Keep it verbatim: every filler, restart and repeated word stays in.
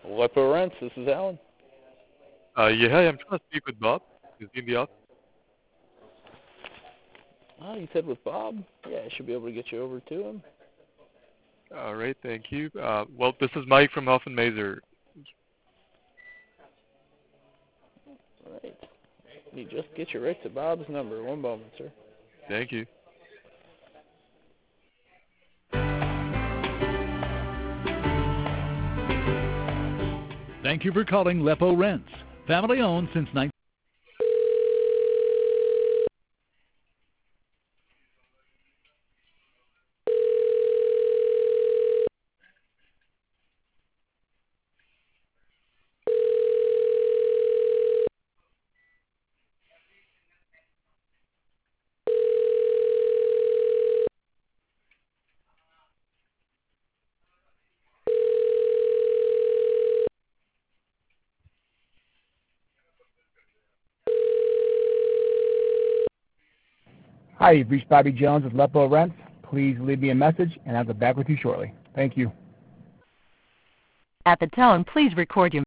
Lepo Rents, this is Alan. Uh, yeah, hi, I'm trying to speak with Bob. Is he in the office? Oh, you said with Bob? Yeah, I should be able to get you over to him. All right, thank you. Uh, well, this is Mike from Huff and Mazer. All right. Let me just get you right to Bob's number. One moment, sir. Thank you. Thank you for calling Lepo Rents. Family owned since nineteen. Hi, you've reached Bobby Jones with Lepo Rents. Please leave me a message, and I'll get back with you shortly. Thank you. At the tone, please record your